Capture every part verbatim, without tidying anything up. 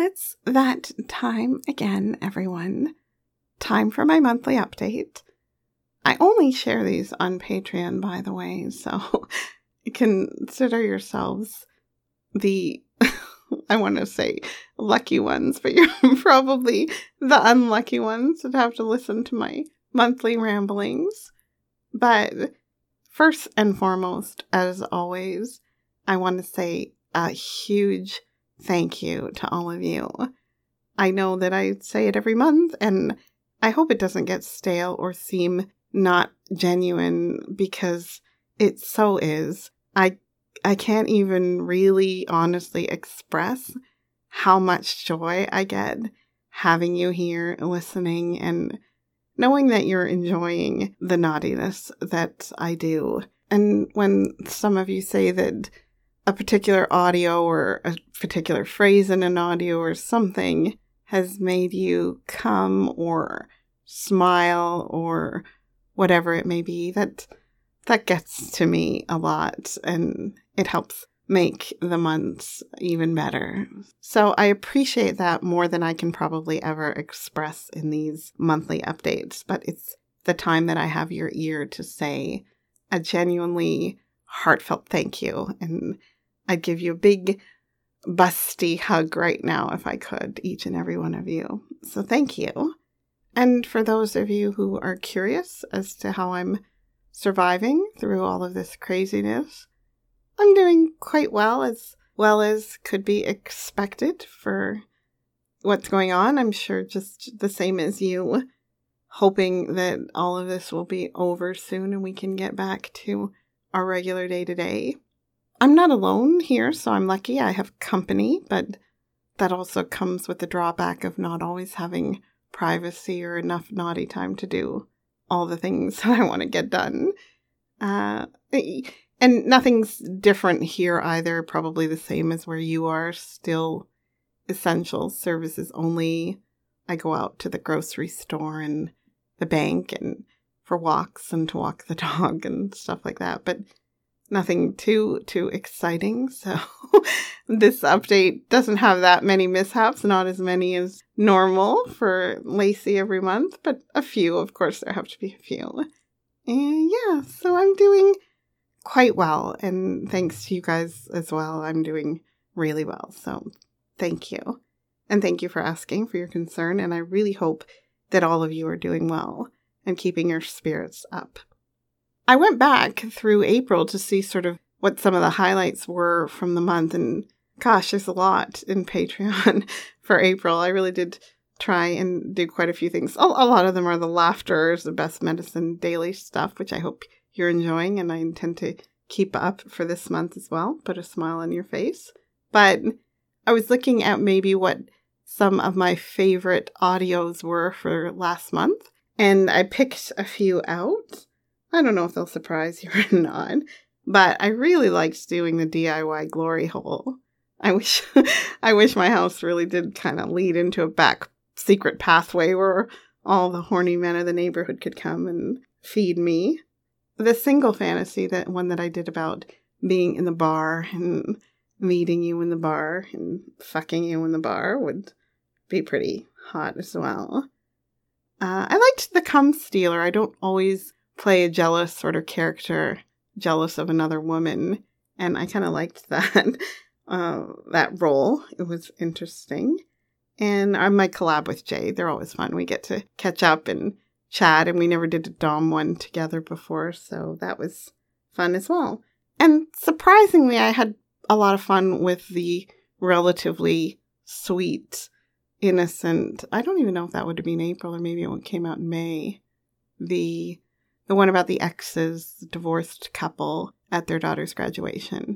it's that time again, everyone. Time for my monthly update. I only share these on Patreon, by the way, so consider yourselves the, I want to say lucky ones, but you're probably the unlucky ones that have to listen to my monthly ramblings. But first and foremost, as always, I want to say a huge thank you to all of you. I know that I say it every month, and I hope it doesn't get stale or seem not genuine, because it so is. I I can't even really honestly express how much joy I get having you here listening and knowing that you're enjoying the naughtiness that I do. And when some of you say that a particular audio or a particular phrase in an audio or something has made you come or smile or whatever it may be, that that gets to me a lot, and it helps make the months even better. So I appreciate that more than I can probably ever express in these monthly updates, but it's the time that I have your ear to say a genuinely heartfelt thank you, and I'd give you a big busty hug right now if I could, each and every one of you. So thank you. And for those of you who are curious as to how I'm surviving through all of this craziness, I'm doing quite well, as well as could be expected for what's going on. I'm sure just the same as you, hoping that all of this will be over soon and we can get back to our regular day-to-day. I'm not alone here, so I'm lucky. I have company, but that also comes with the drawback of not always having privacy or enough naughty time to do all the things that I want to get done. Uh, and nothing's different here either. Probably the same as where you are. Still essential services only. I go out to the grocery store and the bank and for walks and to walk the dog and stuff like that. But nothing too, too exciting. So this update doesn't have that many mishaps, not as many as normal for Lacey every month, but a few. Of course, there have to be a few. And yeah, so I'm doing quite well. And thanks to you guys as well, I'm doing really well. So thank you. And thank you for asking, for your concern. And I really hope that all of you are doing well and keeping your spirits up. I went back through April to see sort of what some of the highlights were from the month. And gosh, there's a lot in Patreon for April. I really did try and do quite a few things. A, a lot of them are the Laughters, the Best Medicine daily stuff, which I hope you're enjoying. And I intend to keep up for this month as well. Put a smile on your face. But I was looking at maybe what some of my favorite audios were for last month. And I picked a few out. I don't know if they'll surprise you or not, but I really liked doing the D I Y glory hole. I wish I wish my house really did kind of lead into a back secret pathway where all the horny men of the neighborhood could come and feed me. The single fantasy, that one that I did about being in the bar and meeting you in the bar and fucking you in the bar, would be pretty hot as well. Uh, I liked the cum stealer. I don't always play a jealous sort of character, jealous of another woman, and I kind of liked that uh, that role. It was interesting. And on my collab with Jay, they're always fun. We get to catch up and chat, and we never did a Dom one together before, so that was fun as well. And surprisingly, I had a lot of fun with the relatively sweet, innocent, I don't even know if that would have been April or maybe it came out in May, the the one about the exes, the divorced couple at their daughter's graduation.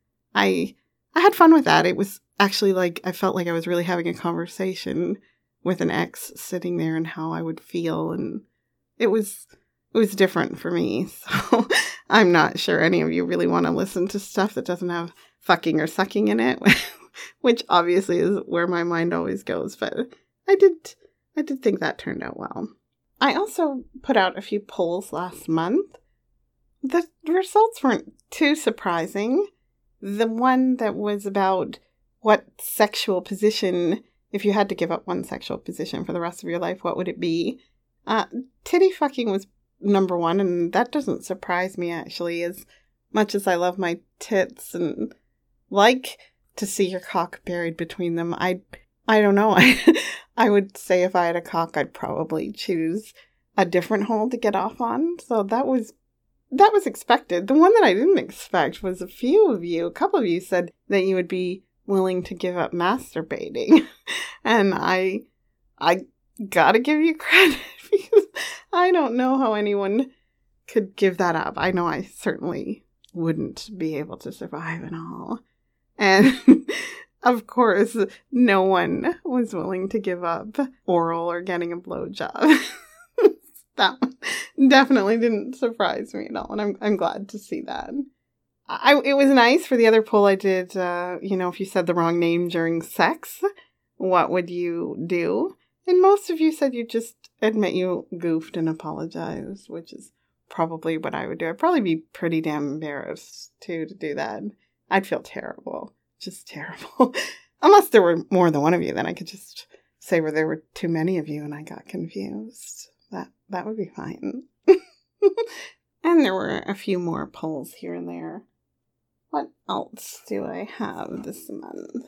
I I had fun with that. It was actually like, I felt like I was really having a conversation with an ex sitting there and how I would feel, and it was it was different for me. So I'm not sure any of you really want to listen to stuff that doesn't have fucking or sucking in it, which obviously is where my mind always goes. But I did I did think that turned out well. I also put out a few polls last month. The results weren't too surprising. The one that was about what sexual position if you had to give up one sexual position for the rest of your life, what would it be? Uh, titty fucking was number one, and that doesn't surprise me, actually, as much as I love my tits and like to see your cock buried between them. I, I don't know. I, I would say if I had a cock, I'd probably choose a different hole to get off on. So that was that was expected. The one that I didn't expect was a few of you, a couple of you said that you would be willing to give up masturbating. And I I gotta give you credit because I don't know how anyone could give that up. I know I certainly wouldn't be able to survive at all. And of course, no one was willing to give up oral or getting a blowjob. That one definitely didn't surprise me at all, and I'm I'm glad to see that. I it was nice for the other poll I did. Uh, you know, if you said the wrong name during sex, what would you do? And most of you said you just admit you goofed and apologize, which is probably what I would do. I'd probably be pretty damn embarrassed too to do that. I'd feel terrible, just terrible. Unless there were more than one of you, then I could just say where there were too many of you and I got confused. That that would be fine. And there were a few more polls here and there. What else do I have this month?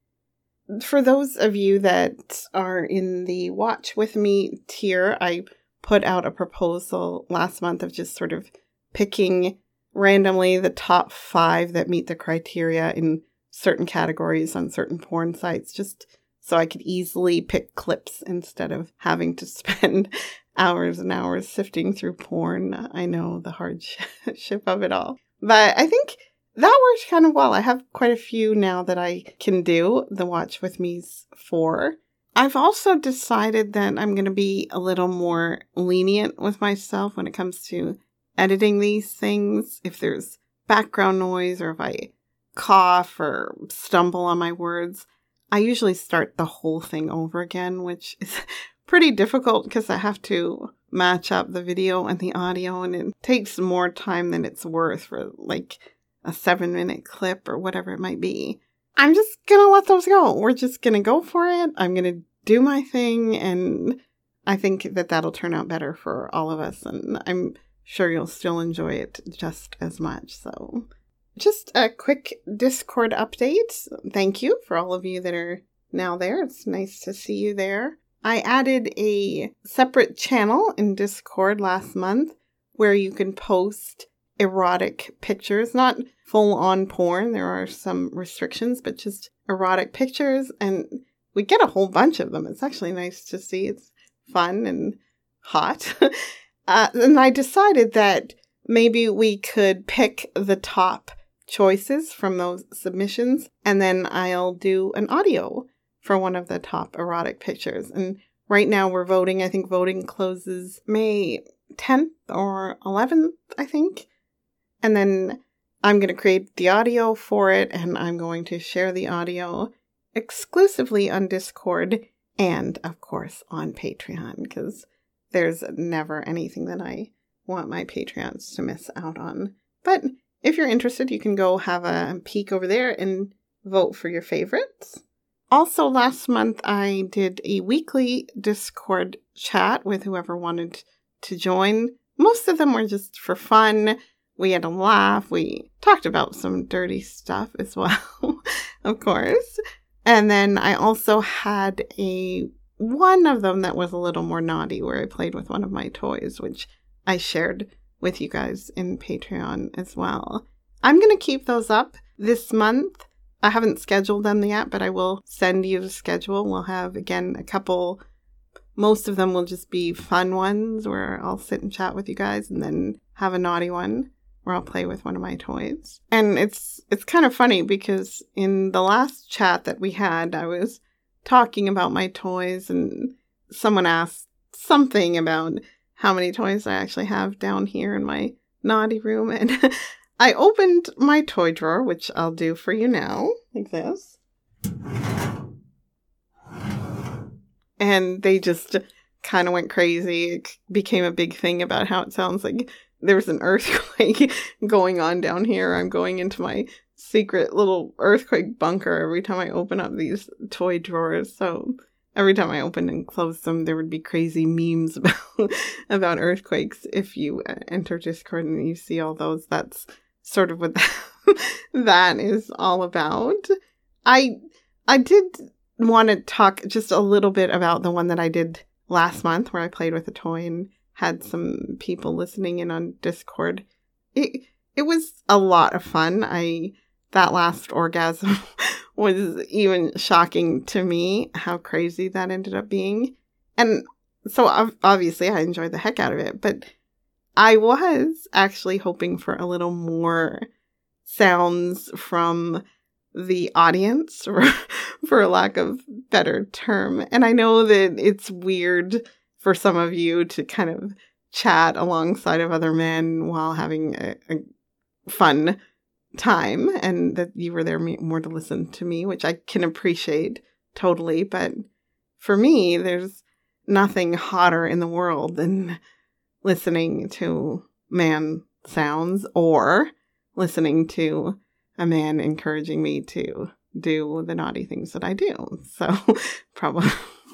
For those of you that are in the Watch With Me tier, I put out a proposal last month of just sort of picking randomly the top five that meet the criteria in certain categories on certain porn sites, just so I could easily pick clips instead of having to spend hours and hours sifting through porn. I know the hardship of it all. But I think that works kind of well. I have quite a few now that I can do the Watch With Me's for. I've also decided that I'm going to be a little more lenient with myself when it comes to editing these things. If there's background noise or if I cough or stumble on my words, I usually start the whole thing over again, which is pretty difficult because I have to match up the video and the audio, and it takes more time than it's worth for like a seven minute clip or whatever it might be. I'm just gonna let those go. We're just gonna go for it. I'm gonna do my thing, and I think that that'll turn out better for all of us, and I'm sure you'll still enjoy it just as much. So just a quick Discord update. Thank you for all of you that are now there. It's nice to see you there. I added a separate channel in Discord last month where you can post erotic pictures, not full-on porn. There are some restrictions, but just erotic pictures, and we get a whole bunch of them. It's actually nice to see. It's fun and hot. uh, and I decided that maybe we could pick the top choices from those submissions, and then I'll do an audio for one of the top erotic pictures. And right now we're voting. I think voting closes May tenth or eleventh, I think. And then I'm going to create the audio for it, and I'm going to share the audio exclusively on Discord and, of course, on Patreon, because there's never anything that I want my Patreons to miss out on. But if you're interested, you can go have a peek over there and vote for your favorites. Also, last month, I did a weekly Discord chat with whoever wanted to join. Most of them were just for fun. We had a laugh. We talked about some dirty stuff as well, of course. And then I also had a one of them that was a little more naughty, where I played with one of my toys, which I shared with you guys in Patreon as well. I'm going to keep those up this month. I haven't scheduled them yet, but I will send you the schedule. We'll have, again, a couple. Most of them will just be fun ones where I'll sit and chat with you guys, and then have a naughty one where I'll play with one of my toys. And it's it's kind of funny because in the last chat that we had, I was talking about my toys, and someone asked something about how many toys I actually have down here in my naughty room. And I opened my toy drawer, which I'll do for you now, like this. And they just kind of went crazy. It became a big thing about how it sounds like there's an earthquake going on down here. I'm going into my secret little earthquake bunker every time I open up these toy drawers. So every time I opened and closed them, there would be crazy memes about, about earthquakes. If you enter Discord and you see all those, that's sort of what that, that is all about. I I did want to talk just a little bit about the one that I did last month where I played with a toy and had some people listening in on Discord. It it was a lot of fun. I that last orgasm was even shocking to me how crazy that ended up being. And so obviously I enjoyed the heck out of it, but I was actually hoping for a little more sounds from the audience, for, for lack of better term. And I know that it's weird for some of you to kind of chat alongside of other men while having a, a fun time, and that you were there more to listen to me, which I can appreciate totally. But for me, there's nothing hotter in the world than listening to man sounds or listening to a man encouraging me to do the naughty things that I do. So probably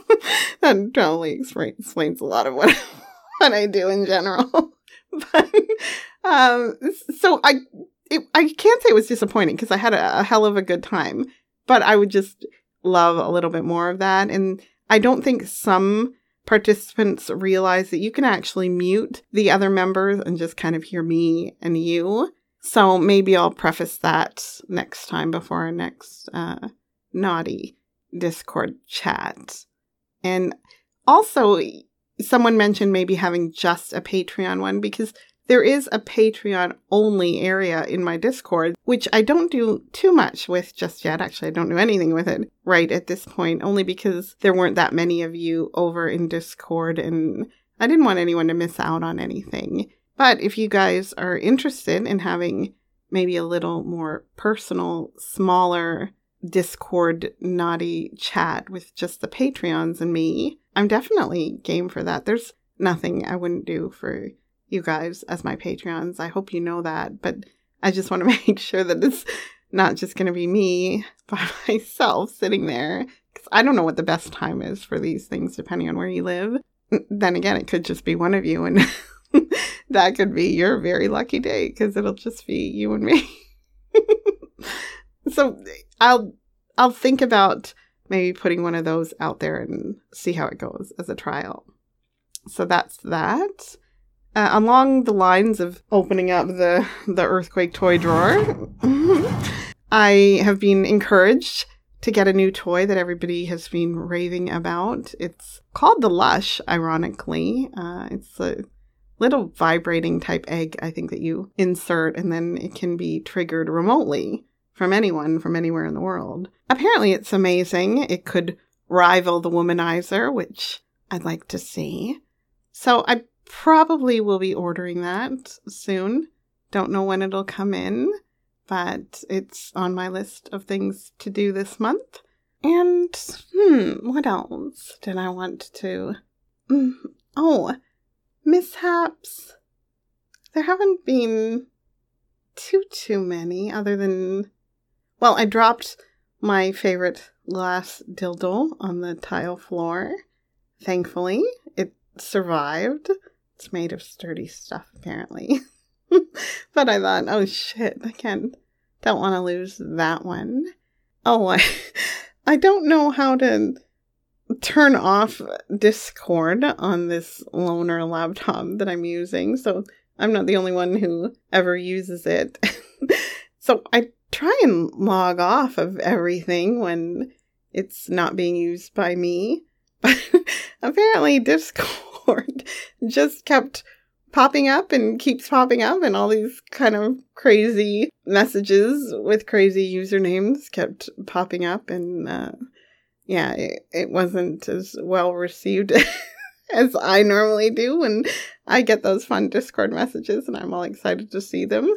that probably explains a lot of what, what I do in general. But um, so I it, I can't say it was disappointing because I had a, a hell of a good time, but I would just love a little bit more of that. And I don't think some participants realize that you can actually mute the other members and just kind of hear me and you. So maybe I'll preface that next time before our next uh, naughty Discord chat. And also, someone mentioned maybe having just a Patreon one, because there is a Patreon only area in my Discord, which I don't do too much with just yet. Actually, I don't do anything with it right at this point, only because there weren't that many of you over in Discord and I didn't want anyone to miss out on anything. But if you guys are interested in having maybe a little more personal, smaller Discord naughty chat with just the Patreons and me, I'm definitely game for that. There's nothing I wouldn't do for you guys as my Patreons. I hope you know that, but I just want to make sure that it's not just going to be me by myself sitting there, because I don't know what the best time is for these things depending on where you live. Then again, it could just be one of you, and that could be your very lucky day because it'll just be you and me. So I'll I'll think about maybe putting one of those out there and see how it goes as a trial. So that's that. Uh, along the lines of opening up the, the earthquake toy drawer, I have been encouraged to get a new toy that everybody has been raving about. It's called the Lush, ironically. Uh, it's a little vibrating type egg, I think, that you insert, and then it can be triggered remotely from anyone from anywhere in the world. Apparently, it's amazing. It could rival the Womanizer, which I'd like to see. So I probably will be ordering that soon. Don't know when it'll come in, but it's on my list of things to do this month. And, hmm, what else did I want to... Mm, oh, mishaps. There haven't been too, too many, other than... Well, I dropped my favorite glass dildo on the tile floor. Thankfully, it survived. It's made of sturdy stuff, apparently. But I thought, oh shit, I can't, don't want to lose that one. Oh, I, I don't know how to turn off Discord on this loaner laptop that I'm using, so I'm not the only one who ever uses it. So I try and log off of everything when it's not being used by me. But apparently Discord just kept popping up and keeps popping up, and all these kind of crazy messages with crazy usernames kept popping up, and uh, yeah, it, it wasn't as well received as I normally do when I get those fun Discord messages, and I'm all excited to see them.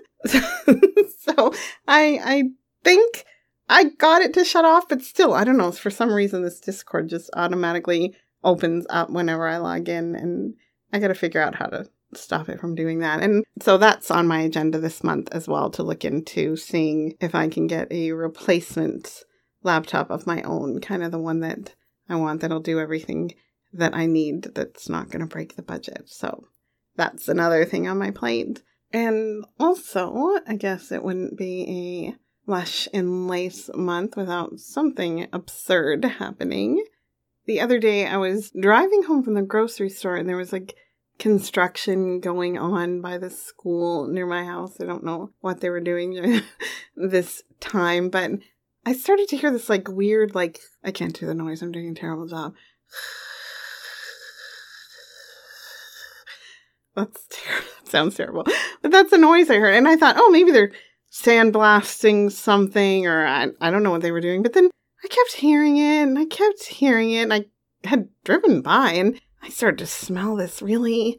So I I think I got it to shut off, but still, I don't know. For some reason, this Discord just automatically opens up whenever I log in, and I got to figure out how to stop it from doing that. And so that's on my agenda this month as well, to look into seeing if I can get a replacement laptop of my own, kind of the one that I want that'll do everything that I need, that's not going to break the budget. So that's another thing on my plate. And also, I guess it wouldn't be a Lush and Lace month without something absurd happening. The other day, I was driving home from the grocery store, and there was like construction going on by the school near my house. I don't know what they were doing during this time, but I started to hear this like weird, like, I can't do the noise. I'm doing a terrible job. That's terrible. That sounds terrible. But that's the noise I heard. And I thought, oh, maybe they're sandblasting something, or I, I don't know what they were doing. But then I kept hearing it, and I kept hearing it, and I had driven by, and I started to smell this really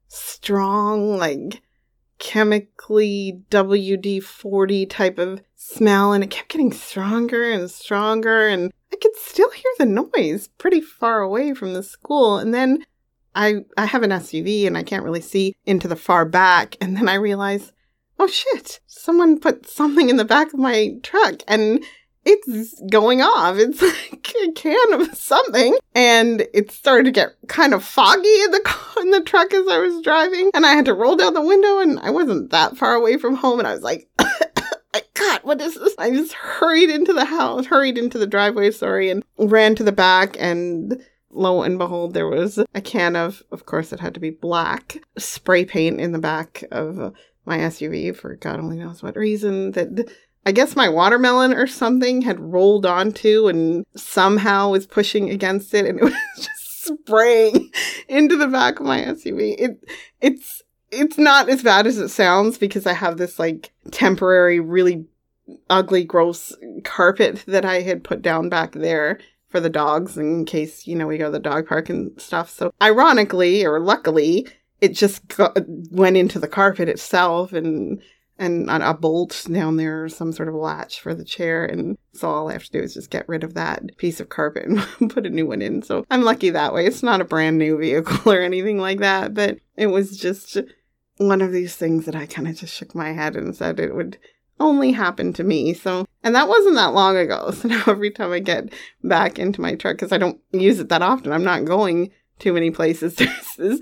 strong, like, chemically W D forty type of smell, and it kept getting stronger and stronger, and I could still hear the noise pretty far away from the school. And then I I have an S U V, and I can't really see into the far back, and then I realized, oh shit, someone put something in the back of my truck, and it's going off. It's like a can of something. And it started to get kind of foggy in the car, in the truck as I was driving. And I had to roll down the window, and I wasn't that far away from home. And I was like, God, what is this? I just hurried into the house, hurried into the driveway, sorry, and ran to the back. And lo and behold, there was a can of, of course, it had to be black, spray paint in the back of my S U V for God only knows what reason, that I guess my watermelon or something had rolled onto and somehow was pushing against it, and it was just spraying into the back of my S U V. It it's it's not as bad as it sounds, because I have this like temporary, really ugly, gross carpet that I had put down back there for the dogs in case, you know, we go to the dog park and stuff. So ironically, or luckily, it just got, went into the carpet itself, and and a bolt down there, or some sort of latch for the chair. And so all I have to do is just get rid of that piece of carpet and put a new one in. So I'm lucky that way. It's not a brand new vehicle or anything like that, but it was just one of these things that I kind of just shook my head and said it would only happen to me. So, and that wasn't that long ago. So now every time I get back into my truck, because I don't use it that often, I'm not going too many places, there's this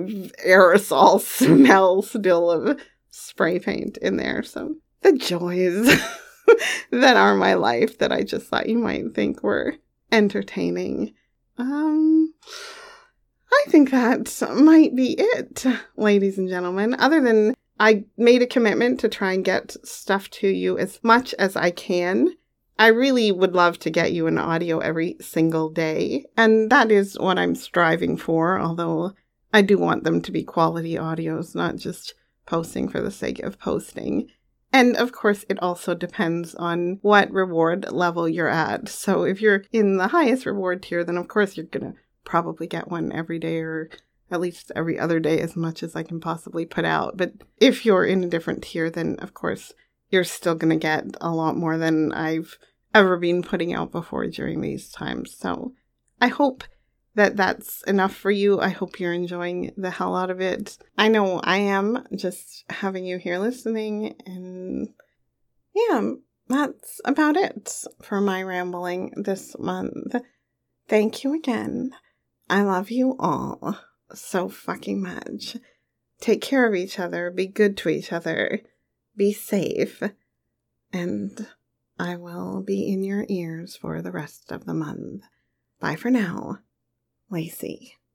aerosol smell still of spray paint in there. So the joys that are my life that I just thought you might think were entertaining. Um, I think that might be it, ladies and gentlemen. Other than I made a commitment to try and get stuff to you as much as I can. I really would love to get you an audio every single day, and that is what I'm striving for, although I do want them to be quality audios, not just posting for the sake of posting. And of course, it also depends on what reward level you're at. So if you're in the highest reward tier, then of course you're going to probably get one every day, or at least every other day, as much as I can possibly put out. But if you're in a different tier, then of course you're still going to get a lot more than I've ever been putting out before during these times. So I hope that that's enough for you. I hope you're enjoying the hell out of it. I know I am, just having you here listening. And yeah, that's about it for my rambling this month. Thank you again. I love you all so fucking much. Take care of each other. Be good to each other. Be safe. And I will be in your ears for the rest of the month. Bye for now. Lacey.